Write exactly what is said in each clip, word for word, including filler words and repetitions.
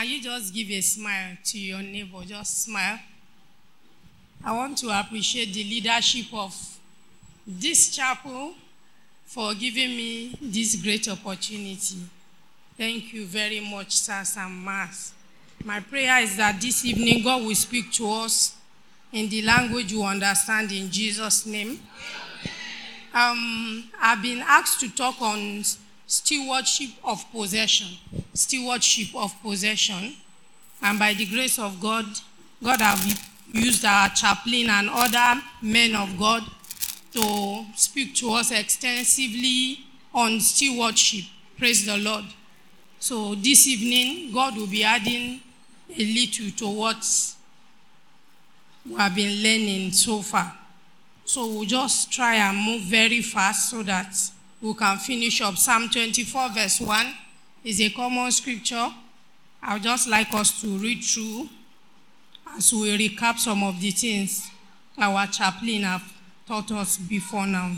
Can you just give a smile to your neighbor? Just smile. I want to appreciate the leadership of this chapel for giving me this great opportunity. Thank you very much, sirs and mas. My prayer is that this evening God will speak to us in the language you understand in Jesus' name. Um, I've been asked to talk on stewardship of possession. Stewardship of possession. And by the grace of God, God have used our chaplain and other men of God to speak to us extensively on stewardship. Praise the Lord. So this evening, God will be adding a little to what we have been learning so far. So we'll just try and move very fast so that we can finish up. Psalm twenty-four verse one is a common scripture. I would just like us to read through as we recap some of the things our chaplain have taught us before now.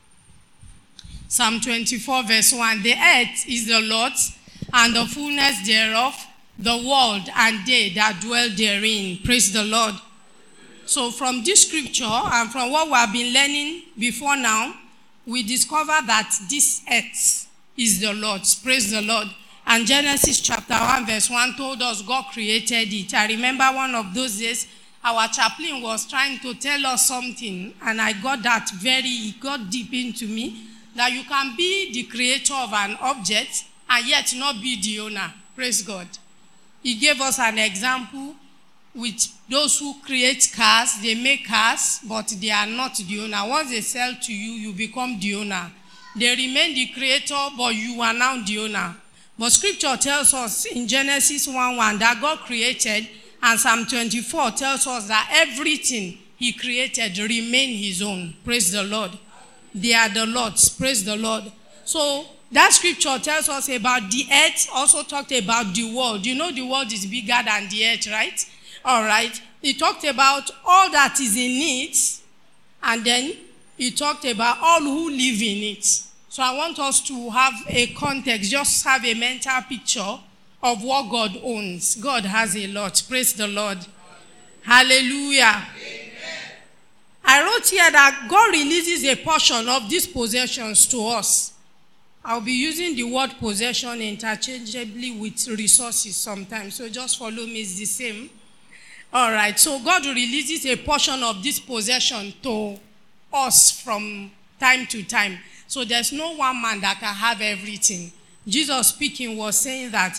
Psalm twenty-four verse one, the earth is the Lord's and the fullness thereof, the world and they that dwell therein. Praise the Lord. So from this scripture and from what we have been learning before now, we discover that this earth is the Lord's. Praise the Lord. And Genesis chapter one verse one told us God created it. I remember one of those days, our chaplain was trying to tell us something, and I got that very, it got deep into me, that you can be the creator of an object and yet not be the owner. Praise God. He gave us an example with those who create cars. They make cars, but they are not the owner. Once they sell to you, you become the owner. They remain the creator, but you are now the owner. But scripture tells us in Genesis one one that God created, and Psalm twenty-four tells us that everything he created remain his own. Praise the Lord. They are the Lord's. Praise the Lord. So that scripture tells us about the earth, also talked about the world. You know the world is bigger than the earth, right? All right. He talked about all that is in it, and then he talked about all who live in it. So I want us to have a context, just have a mental picture of what God owns. God has a lot. Praise the Lord. Hallelujah. Amen. I wrote here that God releases a portion of these possessions to us. I'll be using the word possession interchangeably with resources sometimes, so just follow me, it's the same. All right, so God releases a portion of this possession to us from time to time. So there's no one man that can have everything. Jesus speaking was saying that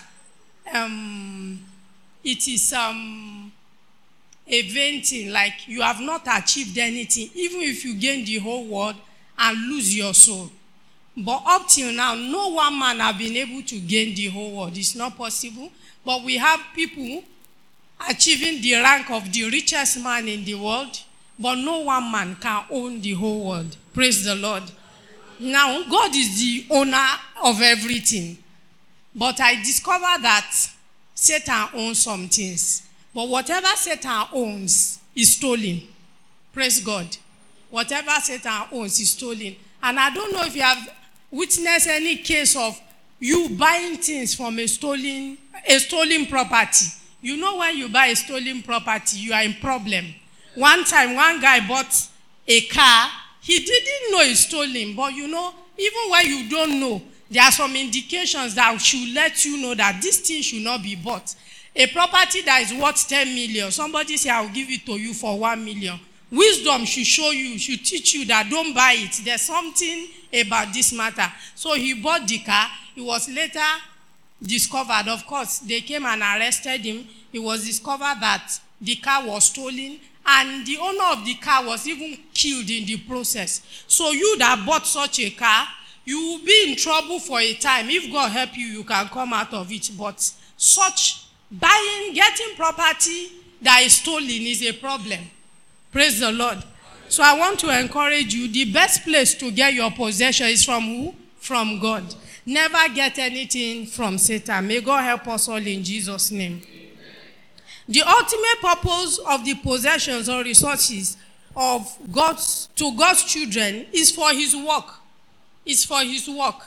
um, it is um, a vain thing, like you have not achieved anything, even if you gain the whole world and lose your soul. But up till now, no one man has been able to gain the whole world. It's not possible. But we have people achieving the rank of the richest man in the world, but no one man can own the whole world. Praise the Lord. Now, God is the owner of everything. But I discovered that Satan owns some things. But whatever Satan owns is stolen. Praise God. Whatever Satan owns is stolen. And I don't know if you have witnessed any case of you buying things from a stolen, a stolen property. You know, when you buy a stolen property, you are in problem. One time, one guy bought a car. He didn't know it's stolen, but you know, even when you don't know, there are some indications that should let you know that this thing should not be bought. A property that is worth ten million, somebody say, I'll give it to you for one million. Wisdom should show you, should teach you that don't buy it. There's something about this matter. So he bought the car. He was later discovered, of course, they came and arrested him. It was discovered that the car was stolen, and the owner of the car was even killed in the process. So you that bought such a car, you will be in trouble for a time. If God help you, you can come out of it. But such buying, getting property that is stolen is a problem. Praise the Lord. So I want to encourage you, the best place to get your possession is from who? From God. Never get anything from Satan. May God help us all in Jesus' name. Amen. The ultimate purpose of the possessions or resources of God's to God's children is for his work. It's for his work.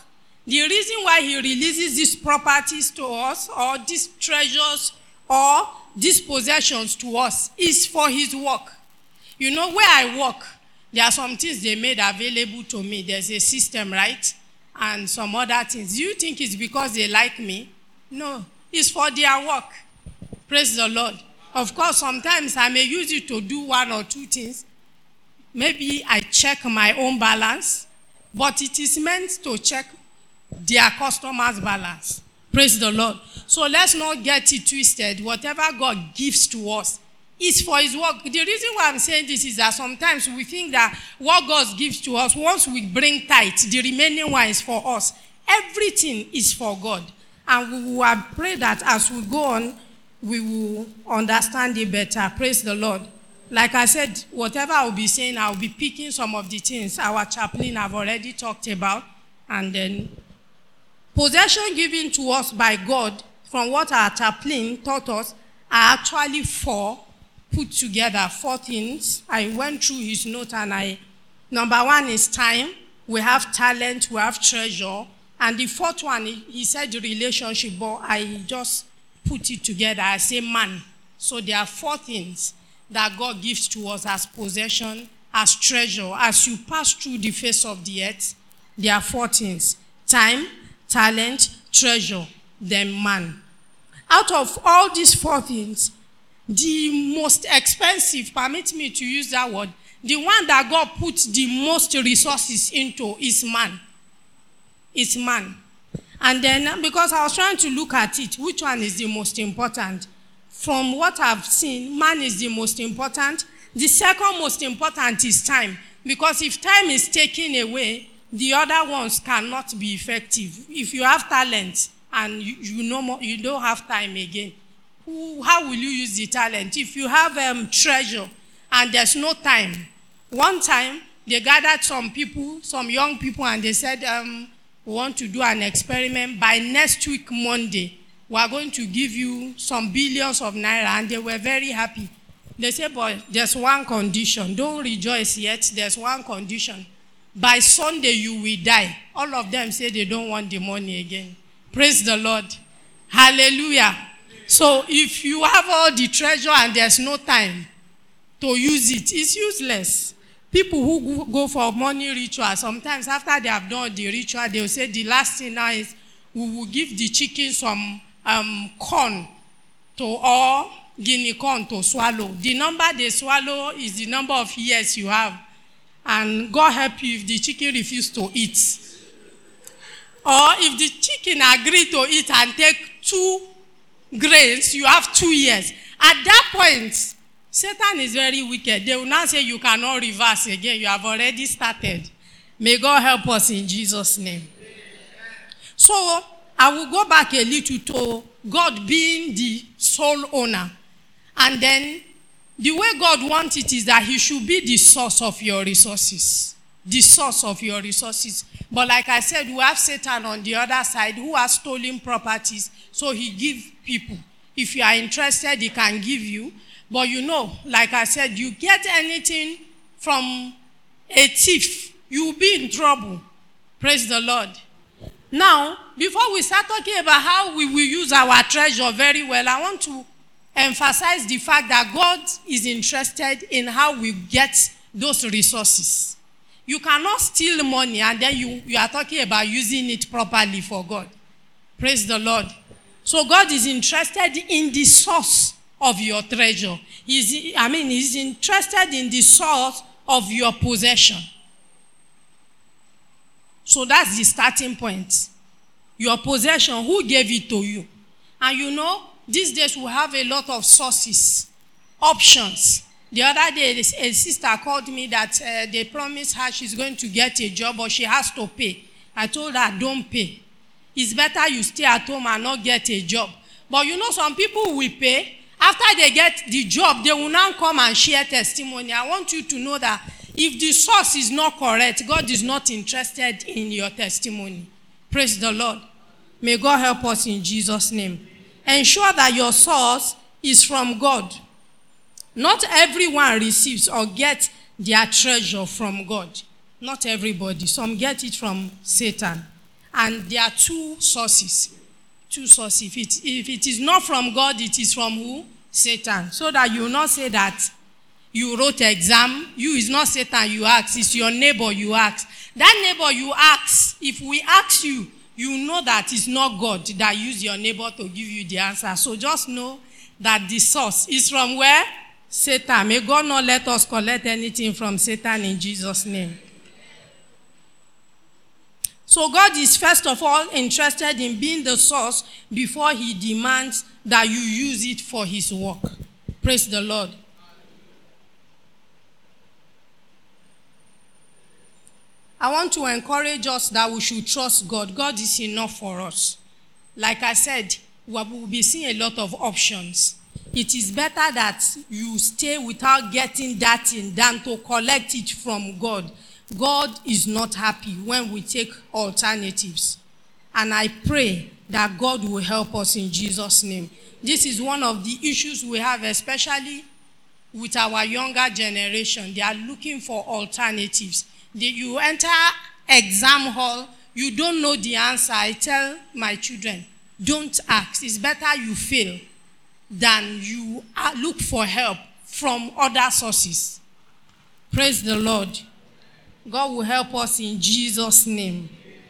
The reason why he releases these properties to us, or these treasures, or these possessions to us, is for his work. You know, where I work, there are some things they made available to me. There's a system, right? And some other things. Do you think it's because they like me? No. It's for their work. Praise the Lord. Of course, sometimes I may use it to do one or two things. Maybe I check my own balance, but it is meant to check their customers' balance. Praise the Lord. So let's not get it twisted. Whatever God gives to us is for his work. The reason why I'm saying this is that sometimes we think that what God gives to us, once we bring tithe, the remaining one is for us. Everything is for God. And we will pray that as we go on, we will understand it better. Praise the Lord. Like I said, whatever I'll be saying, I'll be picking some of the things our chaplain have already talked about. And then possession given to us by God, from what our chaplain taught us, are actually four put together, four things. I went through his note and I, number one is time. We have talent, we have treasure. And the fourth one, he said the relationship, but I just put it together. I say man. So there are four things that God gives to us as possession, as treasure. As you pass through the face of the earth, there are four things: time, talent, treasure, then man. Out of all these four things, the most expensive, permit me to use that word, the one that God puts the most resources into is man. It's man. And then, because I was trying to look at it, which one is the most important? From what I've seen, man is the most important. The second most important is time. Because if time is taken away, the other ones cannot be effective. If you have talent and you, you, know more, you don't have time again, who, how will you use the talent? If you have um, treasure and there's no time. One time, they gathered some people, some young people, and they said, um, we want to do an experiment. By next week, Monday, we are going to give you some billions of naira. And they were very happy. They said, but there's one condition. Don't rejoice yet. There's one condition. By Sunday, you will die. All of them say they don't want the money again. Praise the Lord. Hallelujah. So if you have all the treasure and there's no time to use it, it's useless. People who go for money ritual, sometimes after they have done the ritual, they will say the last thing now is we will give the chicken some um, corn to or guinea corn to swallow. The number they swallow is the number of years you have. And God help you if the chicken refuses to eat. Or if the chicken agree to eat and take two grains, you have two years. At that point, Satan is very wicked. They will not say you cannot reverse again. You have already started. May God help us in Jesus' name. So, I will go back a little to God being the sole owner. And then, the way God wants it is that he should be the source of your resources. The source of your resources. But like I said, we have Satan on the other side who has stolen properties. So he gives people. If you are interested, he can give you. But you know, like I said, you get anything from a thief, you will be in trouble. Praise the Lord. Now, before we start talking about how we will use our treasure very well, I want to emphasize the fact that God is interested in how we get those resources. You cannot steal money and then you, you are talking about using it properly for God. Praise the Lord. So God is interested in the source of your treasure. He's, I mean, he's interested in the source of your possession. So that's the starting point. Your possession, who gave it to you? And you know, these days we have a lot of sources, options. The other day, a sister called me that uh, they promised her she's going to get a job, but she has to pay. I told her, don't pay. It's better you stay at home and not get a job. But you know, some people will pay. After they get the job, they will now come and share testimony. I want you to know that if the source is not correct, God is not interested in your testimony. Praise the Lord. May God help us in Jesus' name. Ensure that your source is from God. Not everyone receives or gets their treasure from God. Not everybody. Some get it from Satan. And there are two sources. Two sources. If it, if it is not from God, it is from who? Satan. So that you will not say that you wrote exam, you is not Satan you ask, it's your neighbor you ask. That neighbor you ask, if we ask you, you know that it's not God that used your neighbor to give you the answer. So just know that the source is from where? Satan. May God not let us collect anything from Satan in Jesus' name. So God is first of all interested in being the source before he demands that you use it for his work. Praise the Lord. I want to encourage us that we should trust God. God is enough for us. Like I said, we will be seeing a lot of options. It is better that you stay without getting that in than to collect it from God. God is not happy when we take alternatives. And I pray that God will help us in Jesus' name. This is one of the issues we have, especially with our younger generation. They are looking for alternatives. You enter exam hall, you don't know the answer. I tell my children, don't ask. It's better you fail than you look for help from other sources. Praise the Lord. God will help us in Jesus' name.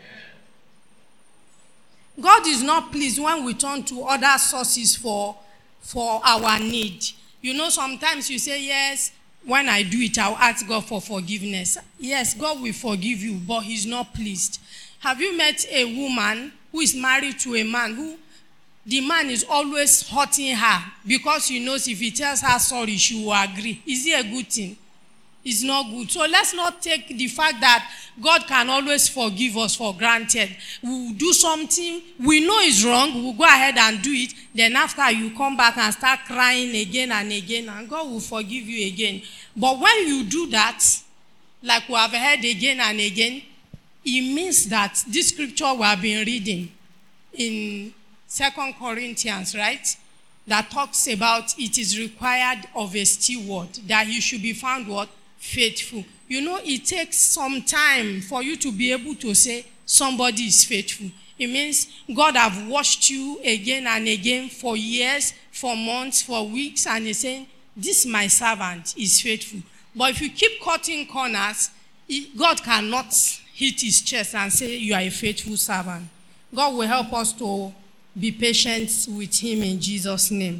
God is not pleased when we turn to other sources for, for our need. You know, sometimes you say, yes, when I do it, I'll ask God for forgiveness. Yes, God will forgive you, but he's not pleased. Have you met a woman who is married to a man who the man is always hurting her because he knows if he tells her sorry, she will agree? Is it a good thing? It's not good. So let's not take the fact that God can always forgive us for granted. We'll do something we know is wrong, we'll go ahead and do it. Then after you come back and start crying again and again, and God will forgive you again. But when you do that, like we have heard again and again, it means that this scripture we have been reading in Second Corinthians, right? That talks about it is required of a steward that he should be found what? Faithful. You know, it takes some time for you to be able to say somebody is faithful. It means God have watched you again and again for years, for months, for weeks, and he's saying, this my servant is faithful. But if you keep cutting corners, God cannot hit his chest and say you are a faithful servant. God will help us to be patient with him in Jesus' name.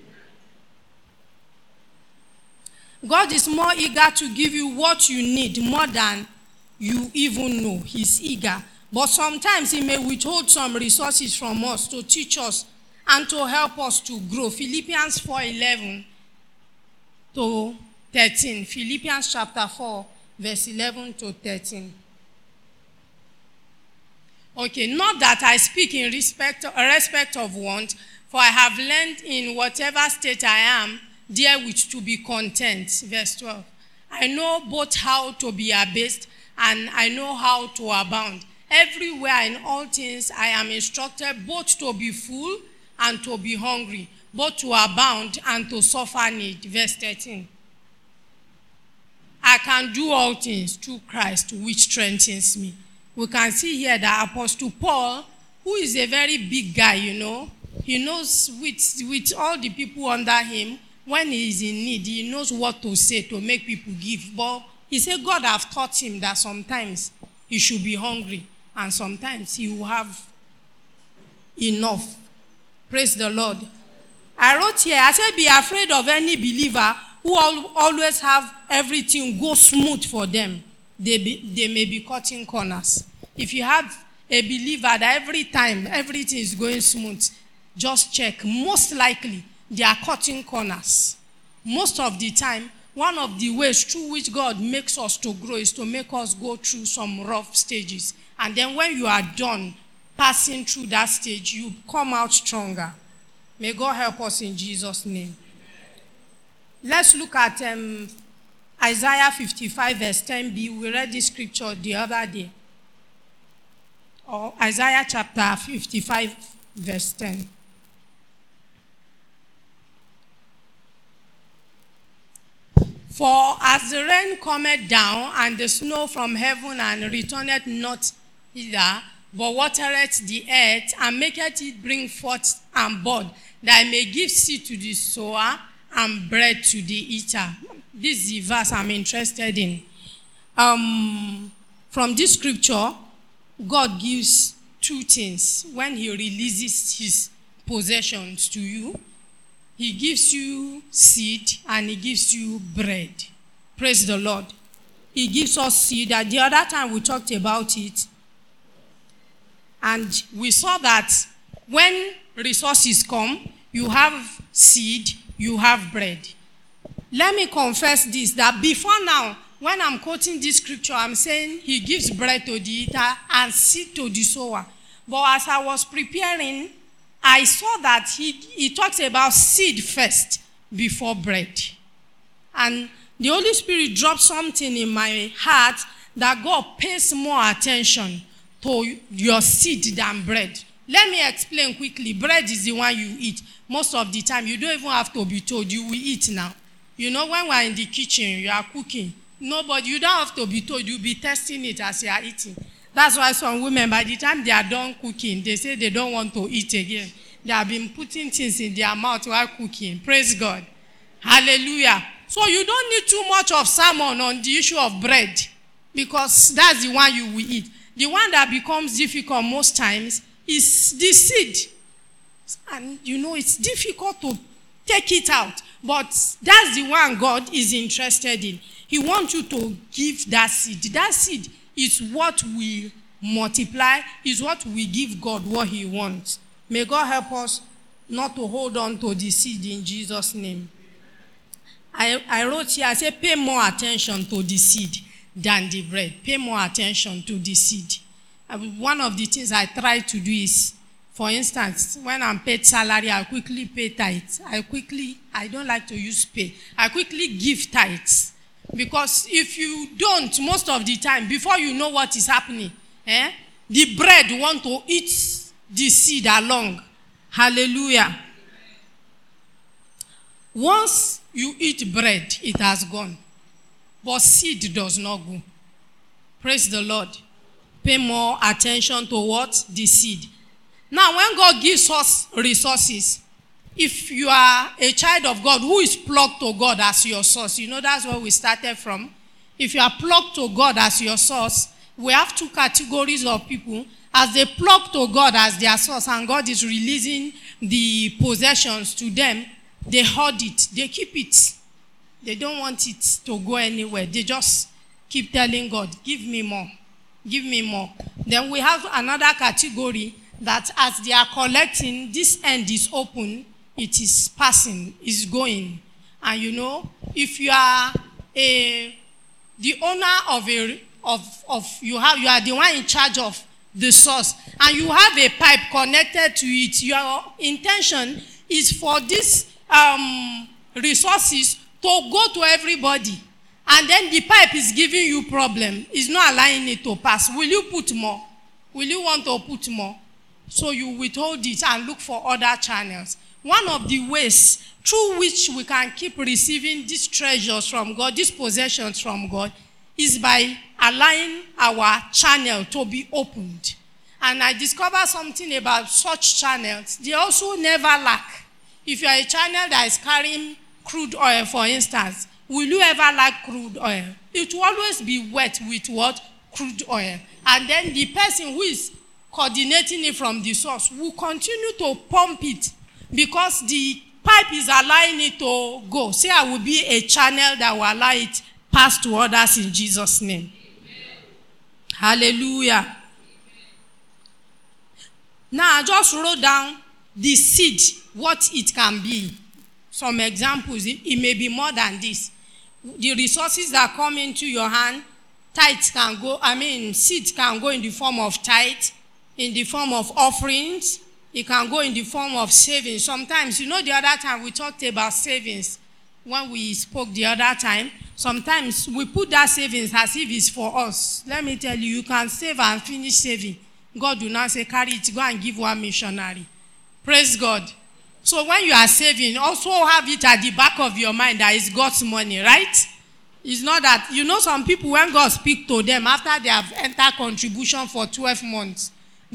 God is more eager to give you what you need more than you even know. He's eager. But sometimes he may withhold some resources from us to teach us and to help us to grow. Philippians four eleven to thirteen. Philippians chapter four, verse eleven to thirteen. Okay, not that I speak in respect, respect of want, for I have learned in whatever state I am, therewith to be content. Verse twelve. I know both how to be abased and I know how to abound. Everywhere in all things I am instructed both to be full and to be hungry, both to abound and to suffer need. Verse thirteen. I can do all things through Christ which strengthens me. We can see here that Apostle Paul, who is a very big guy, you know, he knows with, with all the people under him, when he is in need, he knows what to say to make people give. But he said God have taught him that sometimes he should be hungry and sometimes he will have enough. Praise the Lord. I wrote here, I said, be afraid of any believer who always have everything go smooth for them. They, be, they may be cutting corners. If you have a believer that every time everything is going smooth, just check. Most likely, they are cutting corners. Most of the time, one of the ways through which God makes us to grow is to make us go through some rough stages. And then when you are done passing through that stage, you come out stronger. May God help us in Jesus' name. Let's look at um, Isaiah fifty-five verse ten b. We read this scripture the other day. Or Isaiah chapter fifty-five verse ten. For as the rain cometh down, and the snow from heaven, and returneth not hither, but watereth the earth, and maketh it bring forth and bud, that it may give seed to the sower and bread to the eater. This is the verse I'm interested in. Um, from this scripture, God gives two things when he releases his possessions to you. He gives you seed and he gives you bread. Praise the Lord. He gives us seed. At the other time we talked about it. And we saw that when resources come, you have seed, you have bread. Let me confess this, that before now, when I'm quoting this scripture, I'm saying he gives bread to the eater and seed to the sower. But as I was preparing, I saw that he, he talks about seed first before bread. And the Holy Spirit dropped something in my heart that God pays more attention to your seed than bread. Let me explain quickly. Bread is the one you eat. Most of the time, you don't even have to be told, you will eat now. You know, when we're in the kitchen, you are cooking. Nobody, you don't have to be told, you'll be testing it as you are eating. That's why some women, by the time they are done cooking, they say they don't want to eat again. They have been putting things in their mouth while cooking. Praise God. Hallelujah. So you don't need too much of sermon on the issue of bread, because that's the one you will eat. The one that becomes difficult most times is the seed. And you know, it's difficult to take it out. But that's the one God is interested in. He wants you to give that seed. That seed is what we multiply, is what we give God what he wants. May God help us not to hold on to the seed in Jesus' name. I, I wrote here, I said, pay more attention to the seed than the bread. Pay more attention to the seed. One of the things I try to do is, for instance, when I'm paid salary, I quickly pay tithes. I quickly, I don't like to use pay. I quickly give tithes. Because if you don't, most of the time, before you know what is happening, eh, the bread want to eat the seed along. Hallelujah. Once you eat bread, it has gone. But seed does not go. Praise the Lord. Pay more attention to what? The seed. Now, when God gives us resources, if you are a child of God who is plugged to God as your source, you know that's where we started from. If you are plugged to God as your source, we have two categories of people. As they plug to God as their source and God is releasing the possessions to them, they hoard it, they keep it. They don't want it to go anywhere. They just keep telling God, give me more, give me more. Then we have another category that as they are collecting, this end is open, it is passing, is going. And you know, if you are a the owner of a of of you have you are the one in charge of the source, and you have a pipe connected to it, your intention is for these um, resources to go to everybody. And then the pipe is giving you problem. It's not allowing it to pass. Will you put more? Will you want to put more? So you withhold it and look for other channels. One of the ways through which we can keep receiving these treasures from God, these possessions from God, is by allowing our channel to be opened. And I discovered something about such channels. They also never lack. If you are a channel that is carrying crude oil, for instance, will you ever lack crude oil? It will always be wet with what? Crude oil. And then the person who is coordinating it from the source will continue to pump it because the pipe is allowing it to go. Say I will be a channel that will allow it pass to others in Jesus' name. Amen. Hallelujah. Amen. Now I just wrote down the seed, what it can be. Some examples, it, it may be more than this. The resources that come into your hand, tithes can go, I mean, seeds can go in the form of tithe, in the form of offerings. It can go in the form of savings. Sometimes, you know, the other time we talked about savings when we spoke the other time. Sometimes we put that savings as if it's for us. Let me tell you, you can save and finish saving. God will not say, carry it, go and give one missionary. Praise God. So when you are saving, also have it at the back of your mind that it's God's money, right? It's not that, you know, some people, when God speaks to them after they have entered contribution for twelve months,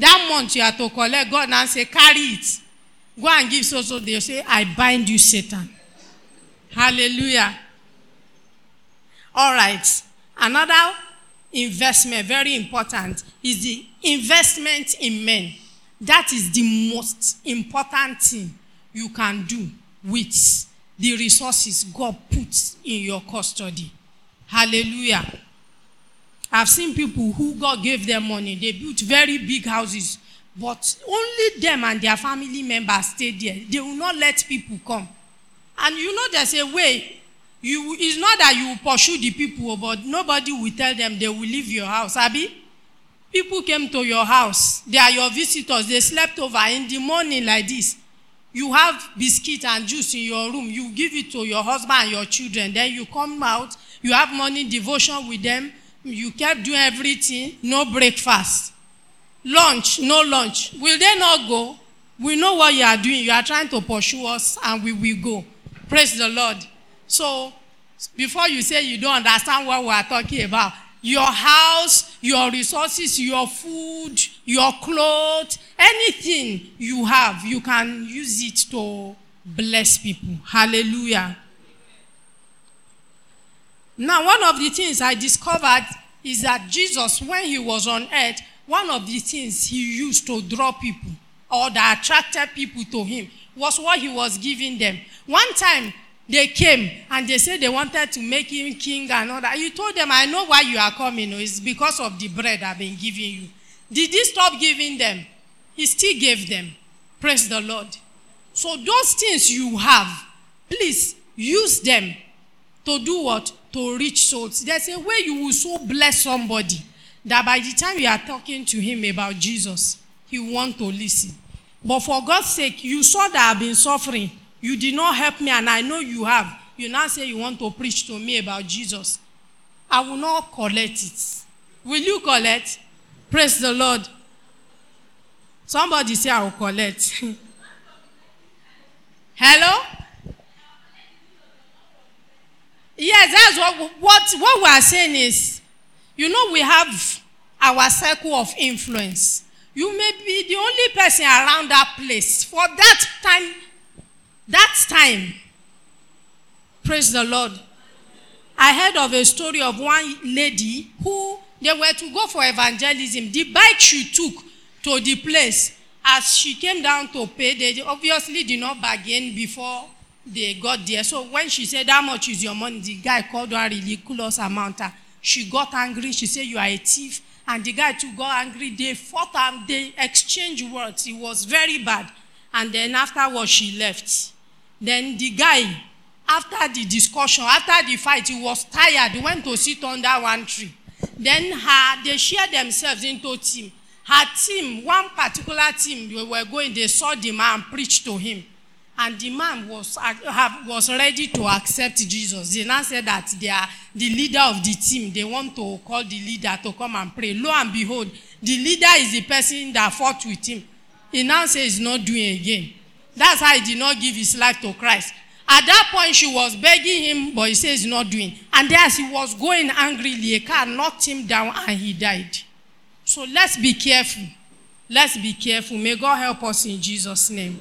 That month you have to collect, God now say, carry it. Go and give so so. They say, I bind you, Satan. Hallelujah. All right. Another investment, very important, is the investment in men. That is the most important thing you can do with the resources God puts in your custody. Hallelujah. I've seen people who God gave them money. They built very big houses, but only them and their family members stayed there. They will not let people come. And you know there's a way. You, it's not that you will pursue the people, but nobody will tell them they will leave your house. Abi? People came to your house. They are your visitors. They slept over in the morning like this. You have biscuit and juice in your room. You give it to your husband and your children. Then you come out. You have morning devotion with them. You kept doing everything. No breakfast. Lunch, no lunch. Will they not go? We know what you are doing. You are trying to pursue us and we will go. Praise the Lord. So, before you say you don't understand what we are talking about, your house, your resources, your food, your clothes, anything you have, you can use it to bless people. Hallelujah. Now, one of the things I discovered is that Jesus, when he was on earth, one of the things he used to draw people or that attracted people to him was what he was giving them. One time, they came and they said they wanted to make him king and all that. You told them, I know why you are coming. It's because of the bread I've been giving you. Did he stop giving them? He still gave them. Praise the Lord. So those things you have, please use them to do what? To reach souls. There's a way you will so bless somebody that by the time you are talking to him about Jesus, he wants to listen. But for God's sake, you saw that I've been suffering. You did not help me, and I know you have. You now say you want to preach to me about Jesus. I will not collect it. Will you collect? Praise the Lord. Somebody say I will collect. Hello? Yes, that's what, what, what we are saying is, you know, we have our circle of influence. You may be the only person around that place. For that time, that time, praise the Lord. I heard of a story of one lady who, they were to go for evangelism. The bike she took to the place, as she came down to pay, they obviously did not bargain before they got there. So when she said, how much is your money? The guy called her a ridiculous amount. She got angry. She said, you are a thief. And the guy too got angry. They fought and they exchanged words. It was very bad. And then afterwards, she left. Then the guy, after the discussion, after the fight, he was tired. He went to sit under one tree. Then her, they shared themselves into team. Her team, one particular team, they were going, they saw the man preach to him. And the man was, was ready to accept Jesus. They now said that they are the leader of the team. They want to call the leader to come and pray. Lo and behold, the leader is the person that fought with him. He now says he's not doing again. That's how he did not give his life to Christ. At that point, she was begging him, but he says he's not doing. And as he was going angrily, a car knocked him down and he died. So let's be careful. Let's be careful. May God help us in Jesus' name.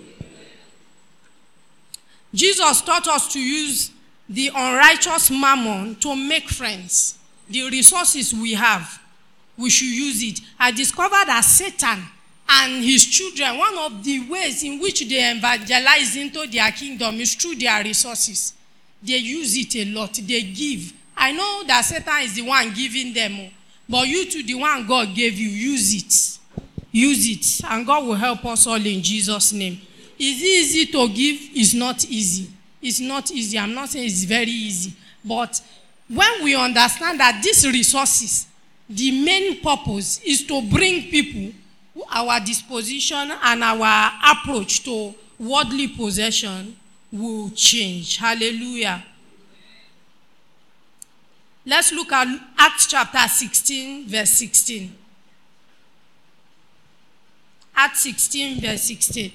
Jesus taught us to use the unrighteous mammon to make friends. The resources we have, we should use it. I discovered that Satan and his children, one of the ways in which they evangelize into their kingdom is through their resources. They use it a lot. They give. I know that Satan is the one giving them, but you too, the one God gave you, use it. Use it. And God will help us all in Jesus' name. Is it easy to give? It's not easy. It's not easy. I'm not saying it's very easy. But when we understand that these resources, the main purpose is to bring people, our disposition and our approach to worldly possession will change. Hallelujah. Let's look at Acts chapter sixteen, verse sixteen. Acts sixteen, verse sixteen.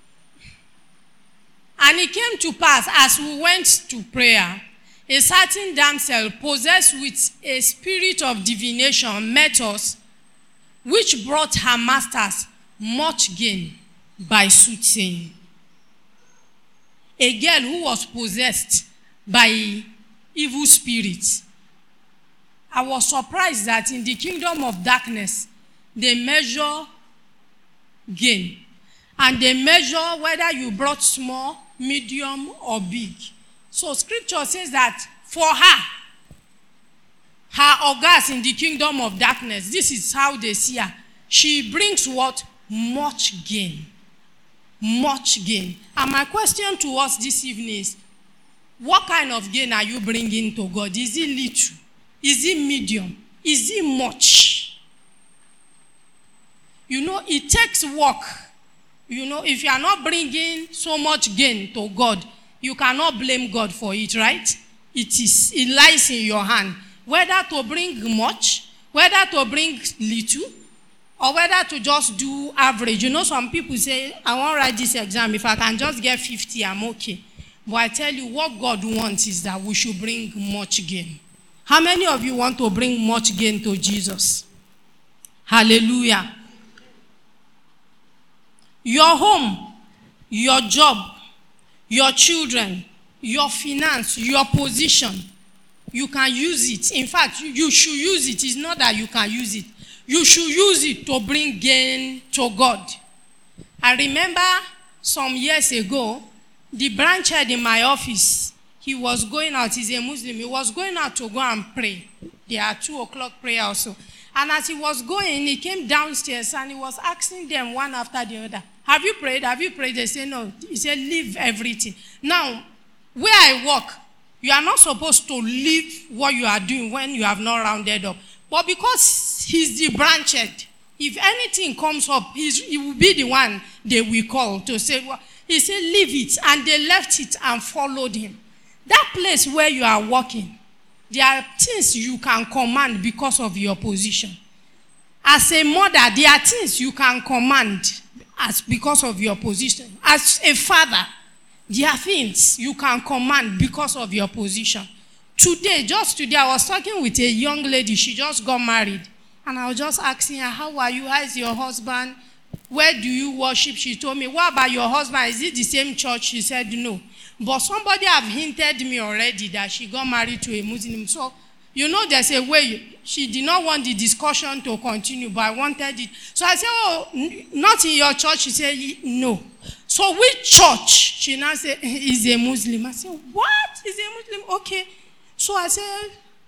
And it came to pass, as we went to prayer, a certain damsel possessed with a spirit of divination met us, which brought her masters much gain by soothsaying. A girl who was possessed by evil spirits. I was surprised that in the kingdom of darkness, they measure gain. And they measure whether you brought small, medium, or big. So scripture says that for her, her organs in the kingdom of darkness, this is how they see her. She brings what? Much gain. Much gain. And my question to us this evening is, what kind of gain are you bringing to God? Is it little? Is it medium? Is it much? You know, it takes work. You know, if you are not bringing so much gain to God, you cannot blame God for it, right? It is, it lies in your hand. Whether to bring much, whether to bring little, or whether to just do average. You know, some people say, I won't write this exam. If I can just get fifty, I'm okay. But I tell you, what God wants is that we should bring much gain. How many of you want to bring much gain to Jesus? Hallelujah. Your home, your job, your children, your finance, your position, you can use it. In fact, you should use it. It's not that you can use it. You should use it to bring gain to God. I remember some years ago, the branch head in my office, he was going out. He's a Muslim. He was going out to go and pray. There are two o'clock prayer also. And as he was going, he came downstairs and he was asking them one after the other, have you prayed? Have you prayed? They said, no. He said, leave everything. Now, where I work, you are not supposed to leave what you are doing when you have not rounded up. But because he's the branch head, if anything comes up, he's, he will be the one they will call to say, well, he said, leave it. And they left it and followed him. That place where you are working, there are things you can command because of your position. As a mother, there are things you can command as because of your position. As a father, there are things you can command because of your position. Today, just today, I was talking with a young lady. She just got married. And I was just asking her, how are you? How is your husband? Where do you worship? She told me, what about your husband? Is it the same church? She said, no. But somebody have hinted me already that she got married to a Muslim. So, you know, there's a way. She did not want the discussion to continue, but I wanted it. So I said, oh, not in your church? She said, no. So which church? She now said, is a Muslim. I said, what? Is a Muslim? Okay. So I said,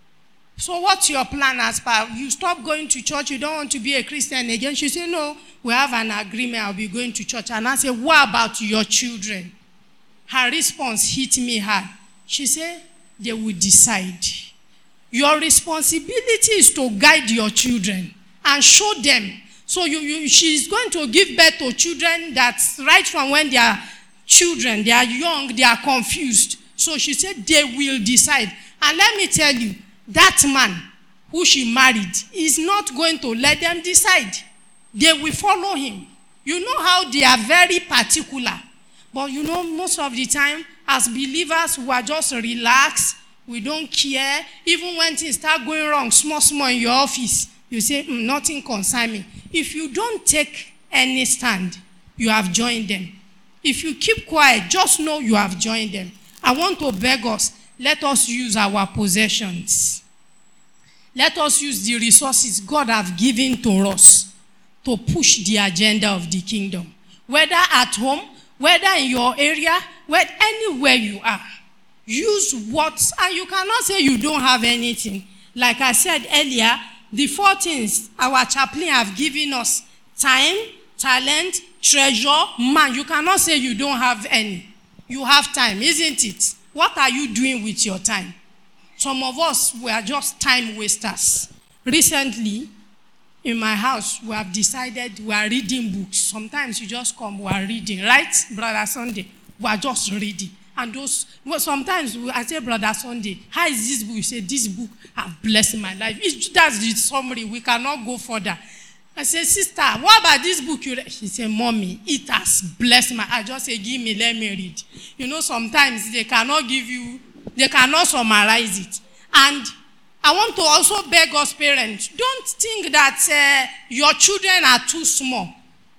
so what's your plan as per? You stop going to church, you don't want to be a Christian again? She said, no, we have an agreement, I'll be going to church. And I said, what about your children? Her response hit me hard. She said, they will decide. Your responsibility is to guide your children and show them. So you, you, she's going to give birth to children that right from when they are children, they are young, they are confused. So she said, they will decide. And let me tell you, that man who she married is not going to let them decide. They will follow him. You know how they are very particular. But you know, most of the time, as believers, we are just relaxed. We don't care. Even when things start going wrong, small, small in your office, you say, mm, nothing concerns me. If you don't take any stand, you have joined them. If you keep quiet, just know you have joined them. I want to beg us, let us use our possessions. Let us use the resources God has given to us to push the agenda of the kingdom. Whether at home, whether in your area, whether anywhere you are. Use what, and you cannot say you don't have anything. Like I said earlier, the four things our chaplain have given us: time, talent, treasure, man. You cannot say you don't have any. You have time, isn't it? What are you doing with your time? Some of us, we are just time wasters. Recently, in my house, we have decided we are reading books. Sometimes you just come, we are reading, right, Brother Sunday? We are just reading. And those, well, sometimes I say, Brother Sunday, how is this book? You say, this book has blessed my life. It's, that's the summary. We cannot go further. I say, sister, what about this book you read? She said, mommy, it has blessed my. I just say, give me, let me read. You know, sometimes they cannot give you, they cannot summarize it. And I want to also beg us parents, don't think that uh, your children are too small.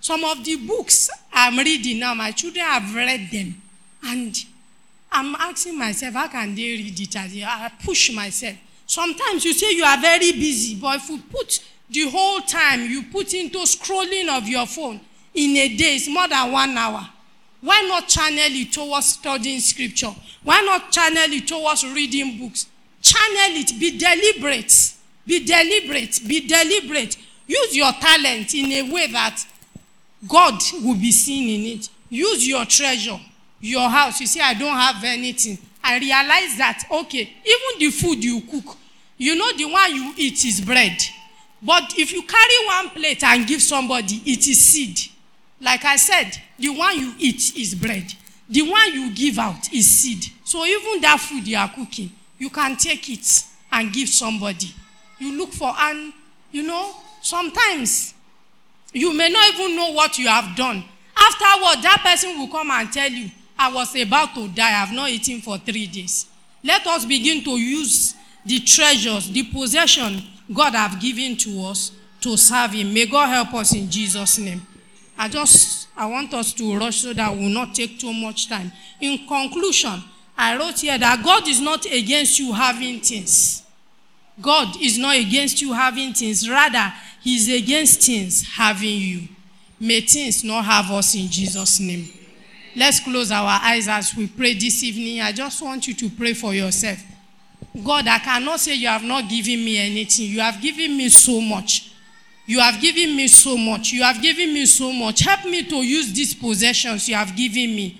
Some of the books I'm reading now, my children have read them. And I'm asking myself, how can they read it? As I push myself. Sometimes you say you are very busy, but if you put the whole time you put into scrolling of your phone in a day, it's more than one hour. Why not channel it towards studying scripture? Why not channel it towards reading books? Channel it, be deliberate. Be deliberate, be deliberate. Use your talent in a way that God will be seen in it. Use your treasure, your house. You say, I don't have anything. I realize that, okay, even the food you cook, you know the one you eat is bread. But if you carry one plate and give somebody, it is seed. Like I said, the one you eat is bread. The one you give out is seed. So even that food you are cooking, you can take it and give somebody. You look for, and you know, sometimes you may not even know what you have done. Afterward, that person will come and tell you, I was about to die, I have not eaten for three days. Let us begin to use the treasures, the possession God have given to us to serve him. May God help us in Jesus' name. I just, I want us to rush so that we will not take too much time. In conclusion, I wrote here that God is not against you having things. God is not against you having things. Rather, he is against things having you. May things not have us in Jesus' name. Let's close our eyes as we pray this evening. I just want you to pray for yourself. God, I cannot say you have not given me anything. You have given me so much. You have given me so much. You have given me so much. Help me to use these possessions you have given me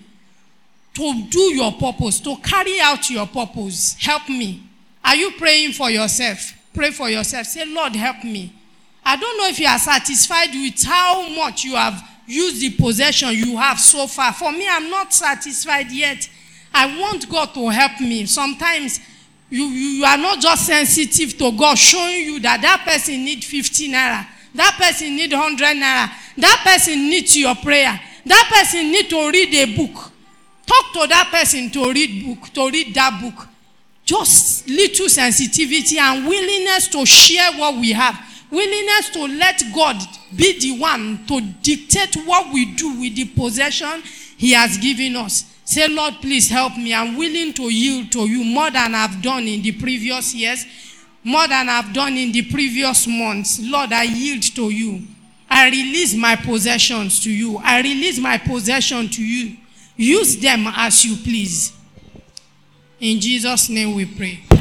to do your purpose, to carry out your purpose. Help me. Are you praying for yourself? Pray for yourself. Say, Lord, help me. I don't know if you are satisfied with how much you have used the possession you have so far. For me, I'm not satisfied yet. I want God to help me. Sometimes you, you, you are not just sensitive to God showing you that that person needs fifty naira. That person needs one hundred naira. That person needs your prayer. That person needs to read a book. Talk to that person to read book, to read that book. Just little sensitivity and willingness to share what we have. Willingness to let God be the one to dictate what we do with the possession he has given us. Say, Lord, please help me. I'm willing to yield to you more than I've done in the previous years, more than I've done in the previous months. Lord, I yield to you. I release my possessions to you. I release my possession to you. Use them as you please. In Jesus' name we pray.